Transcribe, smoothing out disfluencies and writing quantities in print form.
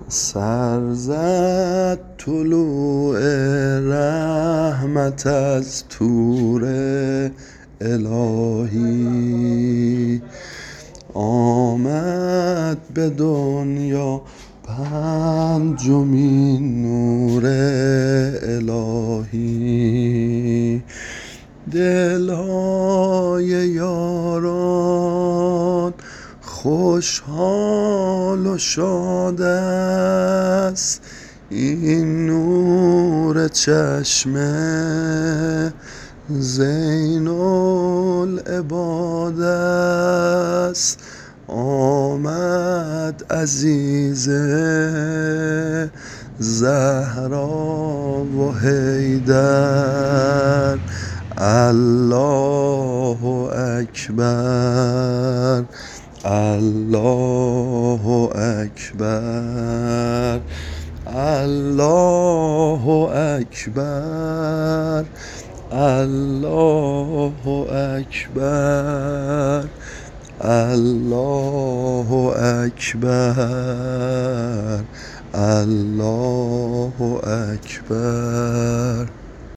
سر زد طلوع رحمت از طور الهی، آمد به دنیا پنجمین نور الهی. دلهای یاران خوشحال و شاد است، این نور چشم زین العباد است. آمد عزیز زهرا و حیدر، الله اکبر، الله اکبر، الله اکبر، الله اکبر، الله اکبر، الله اکبر.